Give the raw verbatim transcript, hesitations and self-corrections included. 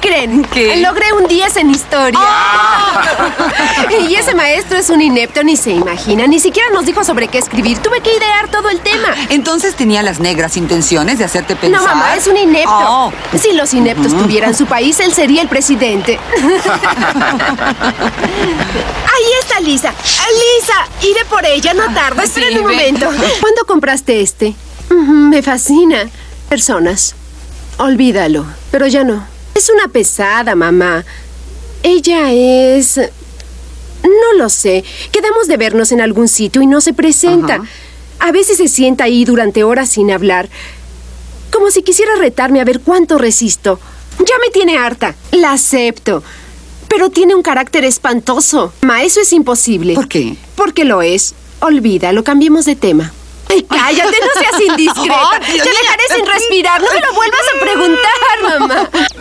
creen? ¿Qué? Logré un diez en historia. Oh. Y ese maestro es un inepto, ni se imagina. Ni siquiera nos dijo sobre qué escribir. Tuve que idear todo el tema. Entonces tenía las negras intenciones de hacerte pensar. No, mamá, es un inepto. Oh. Si los ineptos uh-huh. tuvieran su país, él sería el presidente. Ahí está Lisa. Lisa, iré por ella, no tardo. Espera sí, un momento. ¿Cuándo compraste este? Uh-huh, me fascina. Personas. Olvídalo, pero ya no. Es una pesada, mamá. Ella es... No lo sé. Quedamos de vernos en algún sitio y no se presenta. Uh-huh. A veces se sienta ahí durante horas sin hablar. Como si quisiera retarme a ver cuánto resisto. Ya me tiene harta. La acepto. Pero tiene un carácter espantoso. Ma, eso es imposible. ¿Por qué? Porque lo es. Olvídalo, cambiemos de tema. Ay, cállate, no seas indiscreta. Oh, Te dejaré sin respirar. No me lo vuelvas a preguntar, mamá.